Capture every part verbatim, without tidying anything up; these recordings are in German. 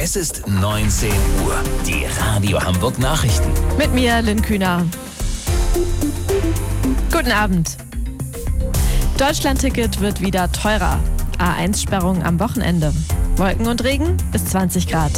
Es ist neunzehn Uhr. Die Radio Hamburg Nachrichten. Mit mir, Lynn Kühner. Guten Abend. Deutschlandticket wird wieder teurer. A eins Sperrung am Wochenende. Wolken und Regen bis zwanzig Grad.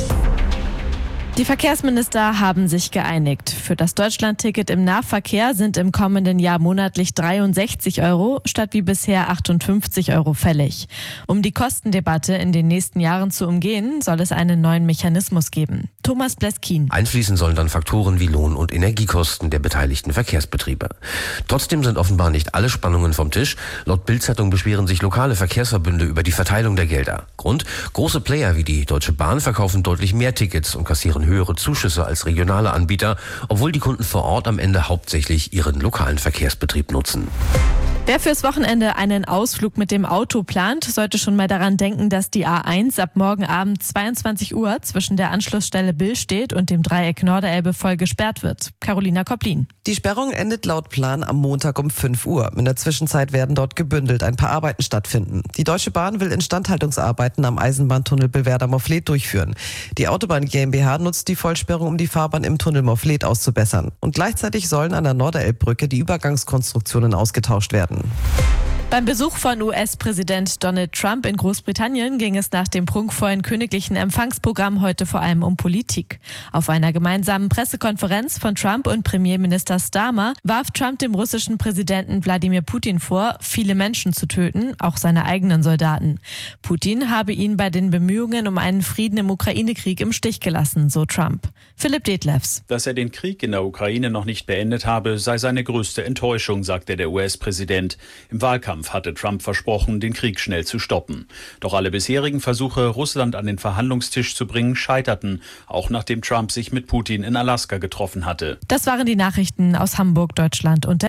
Die Verkehrsminister haben sich geeinigt. Für das Deutschlandticket im Nahverkehr sind im kommenden Jahr monatlich dreiundsechzig Euro statt wie bisher achtundfünfzig Euro fällig. Um die Kostendebatte in den nächsten Jahren zu umgehen, soll es einen neuen Mechanismus geben. Thomas Bleskin. Einfließen sollen dann Faktoren wie Lohn- und Energiekosten der beteiligten Verkehrsbetriebe. Trotzdem sind offenbar nicht alle Spannungen vom Tisch. Laut Bild-Zeitung beschweren sich lokale Verkehrsverbünde über die Verteilung der Gelder. Grund: große Player wie die Deutsche Bahn verkaufen deutlich mehr Tickets und kassieren höhere Zuschüsse als regionale Anbieter, obwohl die Kunden vor Ort am Ende hauptsächlich ihren lokalen Verkehrsbetrieb nutzen. Wer fürs Wochenende einen Ausflug mit dem Auto plant, sollte schon mal daran denken, dass die A eins ab morgen Abend zweiundzwanzig Uhr zwischen der Anschlussstelle Billstedt und dem Dreieck Norderelbe voll gesperrt wird. Carolina Kopplin. Die Sperrung endet laut Plan am Montag um fünf Uhr. In der Zwischenzeit werden dort gebündelt ein paar Arbeiten stattfinden. Die Deutsche Bahn will Instandhaltungsarbeiten am Eisenbahntunnel Belwerder-Mofflet durchführen. Die Autobahn GmbH nutzt die Vollsperrung, um die Fahrbahn im Tunnel Mofflet auszubessern. Und gleichzeitig sollen an der Norderelbbrücke die Übergangskonstruktionen ausgetauscht werden. Beim Besuch von U S-Präsident Donald Trump in Großbritannien ging es nach dem prunkvollen königlichen Empfangsprogramm heute vor allem um Politik. Auf einer gemeinsamen Pressekonferenz von Trump und Premierminister Starmer warf Trump dem russischen Präsidenten Wladimir Putin vor, viele Menschen zu töten, auch seine eigenen Soldaten. Putin habe ihn bei den Bemühungen um einen Frieden im Ukraine-Krieg im Stich gelassen, so Trump. Philipp Detlefs. Dass er den Krieg in der Ukraine noch nicht beendet habe, sei seine größte Enttäuschung, sagte der U S-Präsident. Im Wahlkampf hatte Trump versprochen, den Krieg schnell zu stoppen. Doch alle bisherigen Versuche, Russland an den Verhandlungstisch zu bringen, scheiterten, auch nachdem Trump sich mit Putin in Alaska getroffen hatte. Das waren die Nachrichten aus Hamburg, Deutschland und der